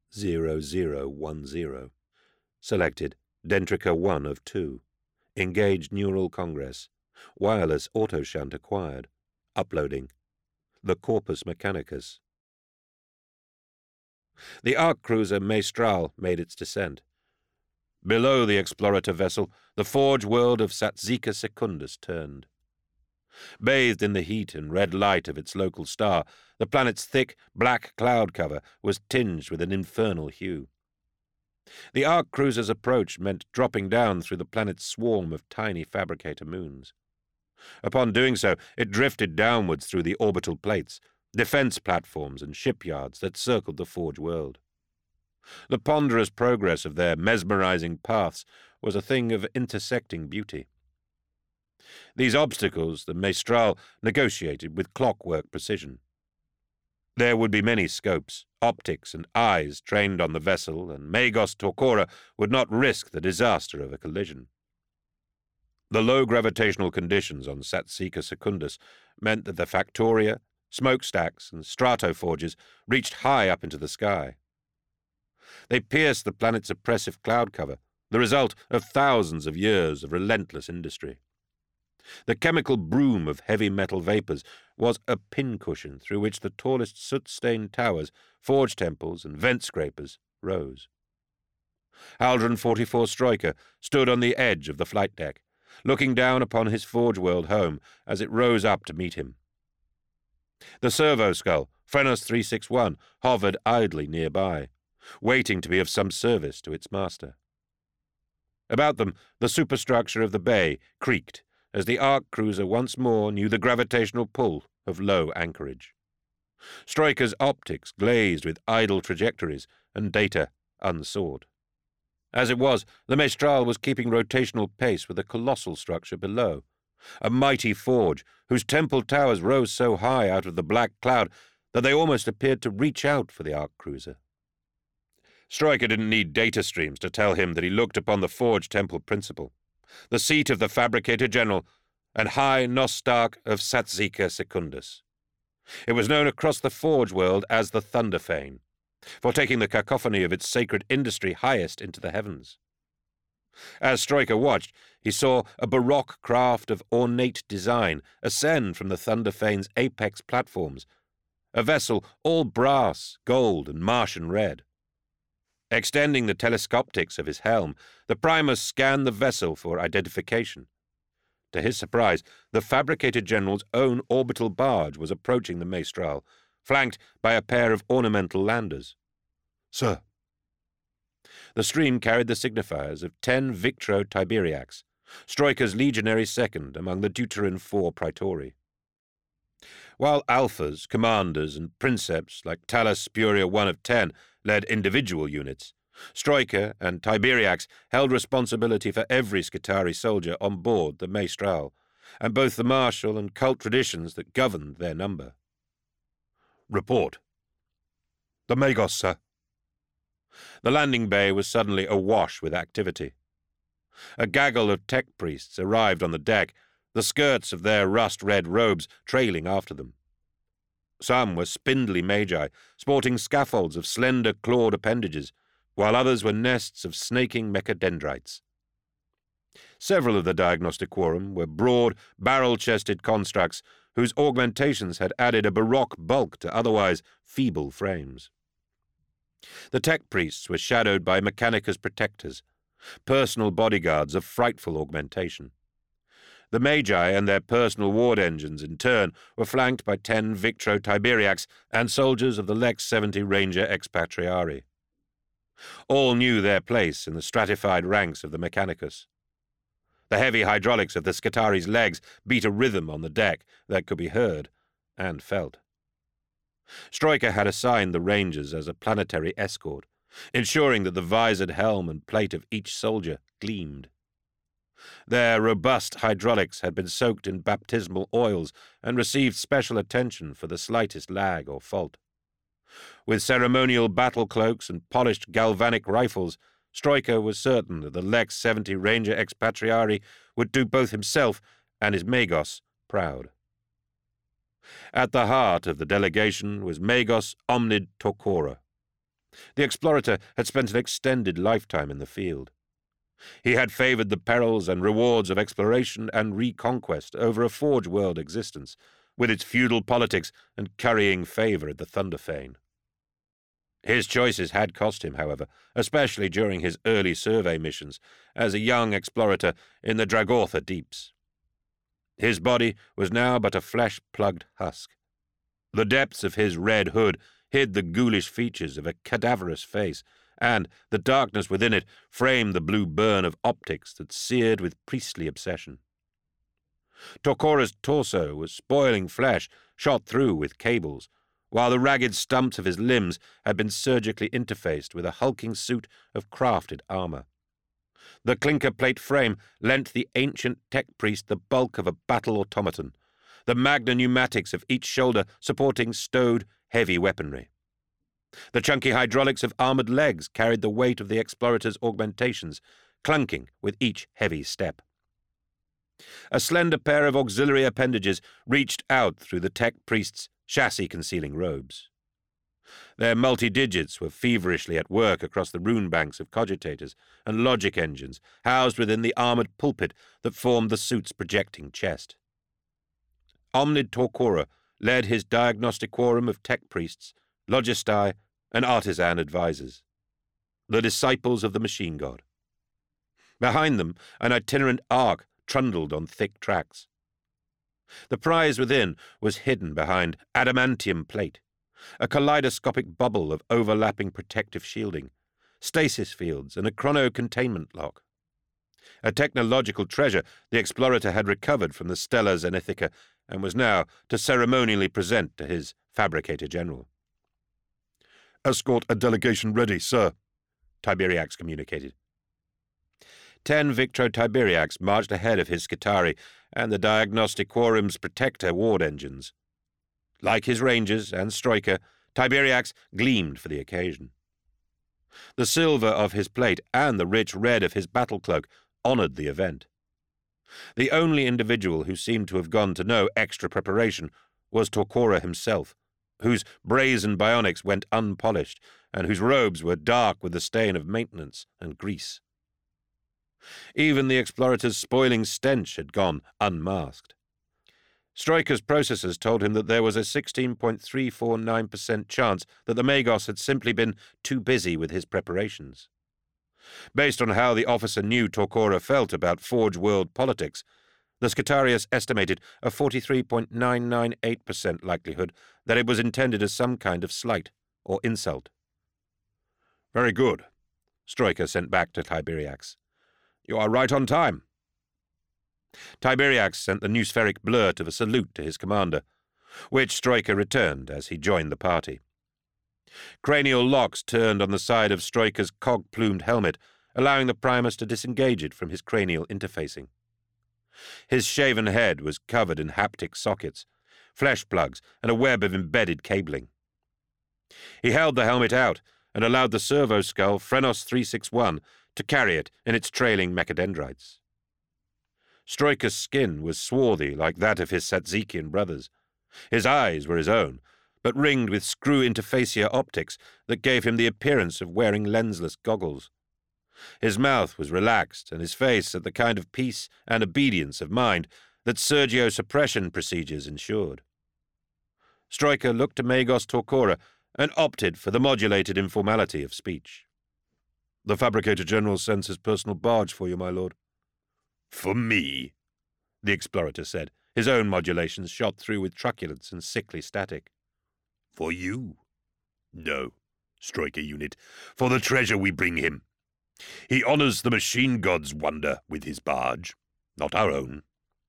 0010. Selected Dentrica 1 of 2. Engaged neural congress. Wireless autoshunt acquired. Uploading. The Corpus Mechanicus. The arc cruiser Maestral made its descent. Below the explorator vessel, the forge world of Satsika Secundus turned. Bathed in the heat and red light of its local star, the planet's thick, black cloud cover was tinged with an infernal hue. The arc cruiser's approach meant dropping down through the planet's swarm of tiny fabricator moons. Upon doing so, it drifted downwards through the orbital plates, defense platforms and shipyards that circled the forge world. The ponderous progress of their mesmerizing paths was a thing of intersecting beauty. These obstacles the Maestral negotiated with clockwork precision. There would be many scopes, optics, and eyes trained on the vessel, and Magos Torquora would not risk the disaster of a collision. The low gravitational conditions on Satsika Secundus meant that the Factoria, smokestacks, and stratoforges reached high up into the sky. They pierced the planet's oppressive cloud cover, the result of thousands of years of relentless industry. The chemical broom of heavy metal vapors was a pincushion through which the tallest soot-stained towers, forge temples, and vent scrapers rose. Haldron 44 Striker stood on the edge of the flight deck, looking down upon his forge world home as it rose up to meet him. The servo skull, Phrenos 361, hovered idly nearby, waiting to be of some service to its master. About them, the superstructure of the bay creaked as the arc cruiser once more knew the gravitational pull of low anchorage. Striker's optics glazed with idle trajectories and data unsought. As it was, the Maestral was keeping rotational pace with a colossal structure below, a mighty forge whose temple towers rose so high out of the black cloud that they almost appeared to reach out for the arc cruiser. Striker didn't need data streams to tell him that he looked upon the forge temple principal, the seat of the Fabricator General, and High Nostarch of Satsika Secundus. It was known across the forge world as the Thunderfane, for taking the cacophony of its sacred industry highest into the heavens. As Striker watched, he saw a baroque craft of ornate design ascend from the Thunderfane's apex platforms, a vessel all brass, gold, and Martian red. Extending the telescoptics of his helm, the Primus scanned the vessel for identification. To his surprise, the Fabricator General's own orbital barge was approaching the Maestral, flanked by a pair of ornamental landers. "Sir." The stream carried the signifiers of 10 Victro Tiberiacs, Striker's legionary second among the Deuteran 4 Praetori. While alphas, commanders, and princeps like Talos Spuria 1 of 10 led individual units, Striker and Tiberiacs held responsibility for every Skitarii soldier on board the Maestral, and both the martial and cult traditions that governed their number. "Report." "The Magos, sir." The landing bay was suddenly awash with activity. A gaggle of tech priests arrived on the deck, the skirts of their rust-red robes trailing after them. Some were spindly magi, sporting scaffolds of slender clawed appendages, while others were nests of snaking mechadendrites. Several of the diagnostic quorum were broad, barrel-chested constructs whose augmentations had added a baroque bulk to otherwise feeble frames. The tech priests were shadowed by Mechanicus protectors, personal bodyguards of frightful augmentation. The Magi and their personal ward engines, in turn, were flanked by 10 Victro Tiberiacs and soldiers of the Lex 70 Ranger Expatriari. All knew their place in the stratified ranks of the Mechanicus. The heavy hydraulics of the Skitari's legs beat a rhythm on the deck that could be heard and felt. Striker had assigned the Rangers as a planetary escort, ensuring that the visored helm and plate of each soldier gleamed. Their robust hydraulics had been soaked in baptismal oils and received special attention for the slightest lag or fault. With ceremonial battle cloaks and polished galvanic rifles, Striker was certain that the Lex 70 Ranger Expatriari would do both himself and his Magos proud. At the heart of the delegation was Magos Omnid Torquora. The explorator had spent an extended lifetime in the field. He had favoured the perils and rewards of exploration and reconquest over a Forge World existence, with its feudal politics and currying favour at the Thunderfane. His choices had cost him, however, especially during his early survey missions as a young explorator in the Dragortha deeps. His body was now but a flesh-plugged husk. The depths of his red hood hid the ghoulish features of a cadaverous face, and the darkness within it framed the blue burn of optics that seared with priestly obsession. Torquora's torso was spoiling flesh shot through with cables, while the ragged stumps of his limbs had been surgically interfaced with a hulking suit of crafted armour. The clinker plate frame lent the ancient tech priest the bulk of a battle automaton, the magna pneumatics of each shoulder supporting stowed, heavy weaponry. The chunky hydraulics of armoured legs carried the weight of the explorator's augmentations, clunking with each heavy step. A slender pair of auxiliary appendages reached out through the tech priest's chassis-concealing robes. Their multi-digits were feverishly at work across the rune banks of cogitators and logic engines housed within the armoured pulpit that formed the suit's projecting chest. Omnid Torquora led his diagnostic quorum of tech priests, logistai, and artisan advisors, the disciples of the machine god. Behind them, an itinerant ark trundled on thick tracks. The prize within was hidden behind adamantium plate, a kaleidoscopic bubble of overlapping protective shielding, stasis fields, and a chrono-containment lock. A technological treasure the explorator had recovered from the Stella Zenithica and was now to ceremonially present to his fabricator general. "Escort a delegation ready, sir," Tiberiax communicated. 10 Victro Tiberiacs marched ahead of his Skitarii and the Diagnostic Quorum's Protector ward engines. Like his Rangers and Stroika, Tiberiax gleamed for the occasion. The silver of his plate and the rich red of his battle cloak honoured the event. The only individual who seemed to have gone to no extra preparation was Torquora himself, whose brazen bionics went unpolished and whose robes were dark with the stain of maintenance and grease. Even the explorator's spoiling stench had gone unmasked. Stroika's processors told him that there was a 16.349% chance that the Magos had simply been too busy with his preparations. Based on how the officer knew Torquora felt about Forge World politics, the Skitarius estimated a 43.998% likelihood that it was intended as some kind of slight or insult. "Very good," Stroika sent back to Tiberiax. "You are right on time." Tiberiax sent the noospheric blurt of a salute to his commander, which Stroika returned as he joined the party. Cranial locks turned on the side of Stroika's cog-plumed helmet, allowing the Primus to disengage it from his cranial interfacing. His shaven head was covered in haptic sockets, flesh plugs, and a web of embedded cabling. He held the helmet out and allowed the servo skull Phrenos 361 to carry it in its trailing mechadendrites. Stroika's skin was swarthy like that of his Satzikian brothers. His eyes were his own, but ringed with screw interfacia optics that gave him the appearance of wearing lensless goggles. His mouth was relaxed, and his face had the kind of peace and obedience of mind that Sergio suppression procedures ensured. Stroika looked to Magos Torquora and opted for the modulated informality of speech. "The Fabricator General sends his personal barge for you, my lord." "For me?" the explorator said, his own modulations shot through with truculence and sickly static. "For you? No, Stroika unit, for the treasure we bring him. He honours the machine god's wonder with his barge, not our own."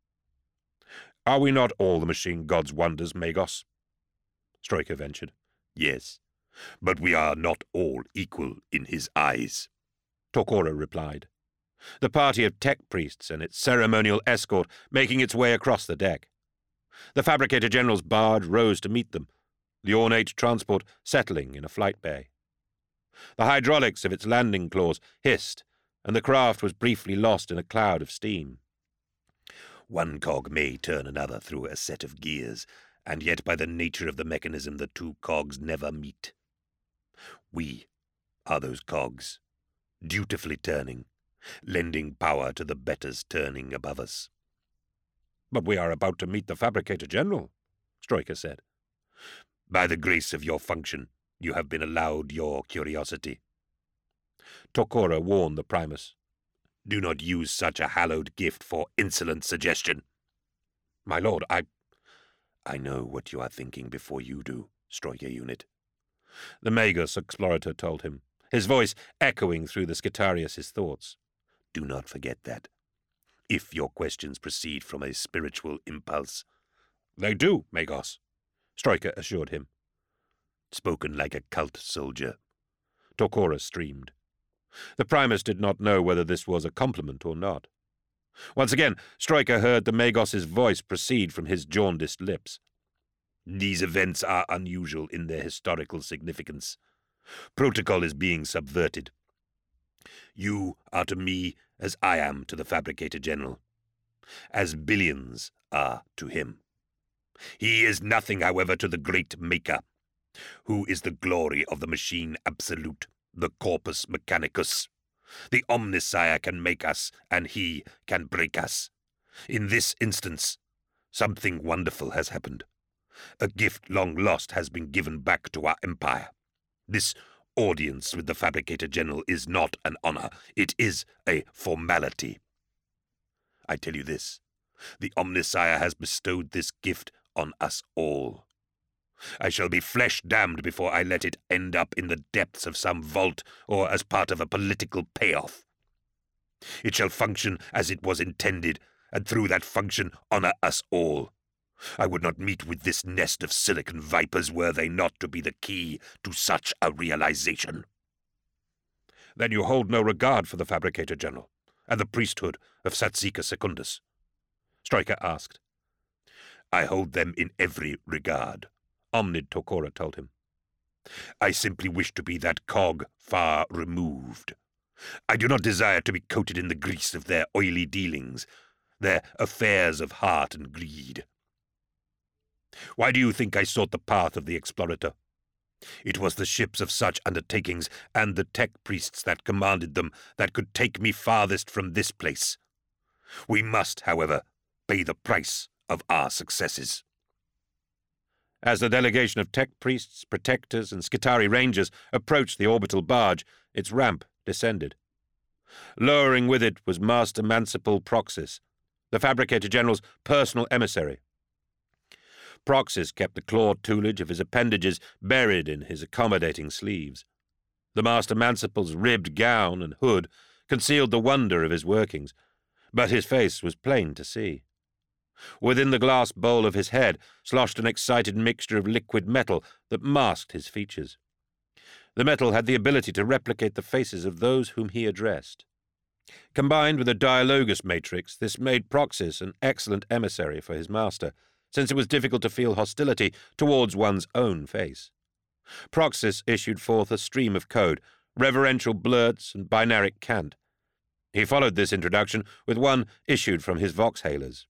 "Are we not all the machine god's wonders, Magos?" Stroika ventured. "Yes, but we are not all equal in his eyes," Torquora replied, the party of tech priests and its ceremonial escort making its way across the deck. The Fabricator General's barge rose to meet them, the ornate transport settling in a flight bay. The hydraulics of its landing claws hissed, and the craft was briefly lost in a cloud of steam. "One cog may turn another through a set of gears, and yet by the nature of the mechanism the two cogs never meet. We are those cogs, dutifully turning, lending power to the betters turning above us. But we are about to meet the Fabricator General, Stroika said. By the grace of your function, you have been allowed your curiosity. Tokora warned the Primus. Do not use such a hallowed gift for insolent suggestion. My lord, I know what you are thinking before you do, Stroika unit. The Magos explorator told him, his voice echoing through the Skitarius' thoughts. Do not forget that. If your questions proceed from a spiritual impulse. They do, Magos, Stroika assured him. Spoken like a cult soldier. Tokora streamed. The Primus did not know whether this was a compliment or not. Once again, Stroika heard the Magos' voice proceed from his jaundiced lips. These events are unusual in their historical significance. Protocol is being subverted. You are to me as I am to the Fabricator General, as billions are to him. He is nothing, however, to the great Maker, who is the glory of the machine absolute, the corpus mechanicus. The Omnissiah can make us, and he can break us. In this instance, something wonderful has happened. A gift long lost has been given back to our empire. This audience with the Fabricator General is not an honor. It is a formality. I tell you this, the Omnissiah has bestowed this gift on us all. I shall be flesh-damned before I let it end up in the depths of some vault or as part of a political payoff. It shall function as it was intended, and through that function honor us all. I would not meet with this nest of silicon vipers were they not to be the key to such a realization. Then you hold no regard for the Fabricator General and the priesthood of Satsika Secundus? Stroika asked. I hold them in every regard, Omnid Tokora told him. I simply wish to be that cog far removed. I do not desire to be coated in the grease of their oily dealings, their affairs of heart and greed. Why do you think I sought the path of the explorator? It was the ships of such undertakings and the tech priests that commanded them that could take me farthest from this place. We must, however, pay the price of our successes. As the delegation of tech priests, protectors, and Skitari rangers approached the orbital barge, its ramp descended. Lowering with it was Master Mancipal Proxys, the Fabricator General's personal emissary. Proxys kept the clawed toolage of his appendages buried in his accommodating sleeves. The Master Mancipal's ribbed gown and hood concealed the wonder of his workings, but his face was plain to see. Within the glass bowl of his head sloshed an excited mixture of liquid metal that masked his features. The metal had the ability to replicate the faces of those whom he addressed. Combined with a dialogus matrix, this made Proxys an excellent emissary for his master, since it was difficult to feel hostility towards one's own face. Proxys issued forth a stream of code, reverential blurts and binaric cant. He followed this introduction with one issued from his voxhalers.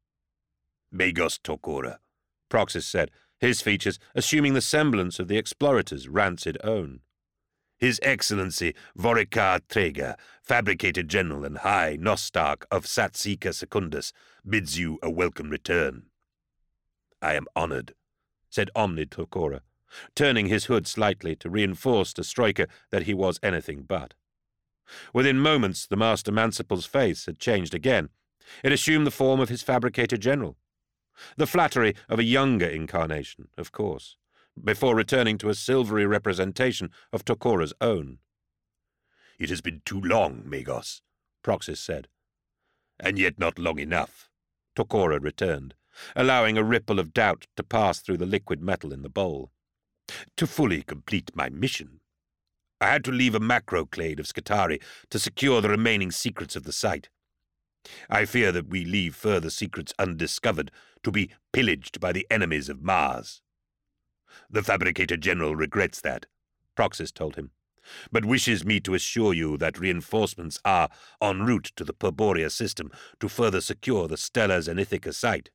Magos Tokora, Proxys said, his features assuming the semblance of the explorator's rancid own. His Excellency Vorikar Trega, Fabricator General and High Nostarch of Satsika Secundus, bids you a welcome return. I am honored, said Omnid Tokora, turning his hood slightly to reinforce to Stroika that he was anything but. Within moments the Master Mancipal's face had changed again. It assumed the form of his Fabricator General. The flattery of a younger incarnation, of course, before returning to a silvery representation of Tokora's own. It has been too long, Magos, Proxys said. And yet not long enough, Tokora returned, allowing a ripple of doubt to pass through the liquid metal in the bowl. To fully complete my mission, I had to leave a macroclade of Skitari to secure the remaining secrets of the site. I fear that we leave further secrets undiscovered to be pillaged by the enemies of Mars. The Fabricator General regrets that, Proxys told him, but wishes me to assure you that reinforcements are en route to the Purborea system to further secure the Stellar Zenithia site.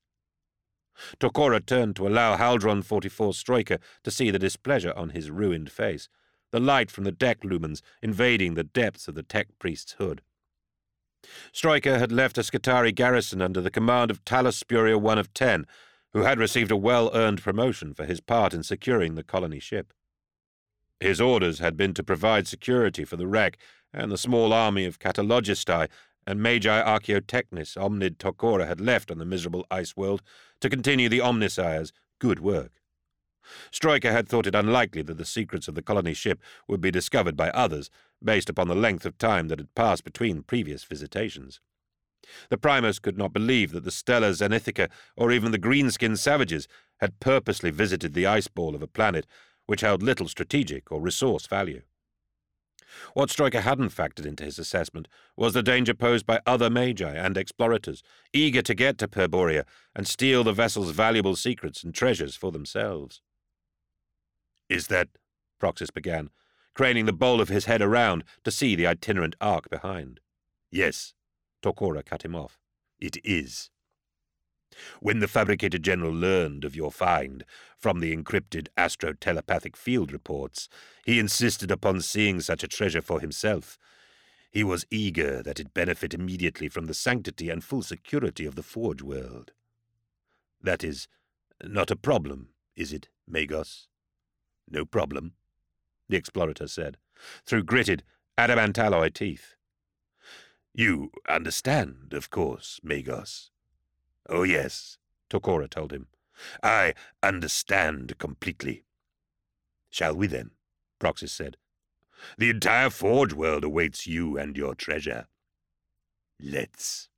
Tokora turned to allow Haldron 44 Stroika to see the displeasure on his ruined face, the light from the deck lumens invading the depths of the tech priest's hood. Stryker had left a Skitarii garrison under the command of Talus Spuria I of 10, who had received a well-earned promotion for his part in securing the colony ship. His orders had been to provide security for the wreck and the small army of Catalogistai and Magi Archaeotechnis Omnid Tokora had left on the miserable ice world to continue the Omnissire's good work. Stryker had thought it unlikely that the secrets of the colony ship would be discovered by others, based upon the length of time that had passed between previous visitations. The Primus could not believe that the Stellar Zenithica or even the green-skinned savages had purposely visited the ice ball of a planet which held little strategic or resource value. What Stryker hadn't factored into his assessment was the danger posed by other Magi and explorators, eager to get to Perboria and steal the vessel's valuable secrets and treasures for themselves. "Is that—" Proxus began, craning the bowl of his head around to see the itinerant arc behind. "Yes," Tokora cut him off. "It is. When the Fabricator General learned of your find from the encrypted astro-telepathic field reports, he insisted upon seeing such a treasure for himself. He was eager that it benefit immediately from the sanctity and full security of the Forge world. That is not a problem, is it, Magos?" "No problem," the explorator said, through gritted, adamant-alloy teeth. "You understand, of course, Magos." "Oh, yes," Tokora told him. "I understand completely." "Shall we, then?" Proxus said. "The entire Forge world awaits you and your treasure." "Let's."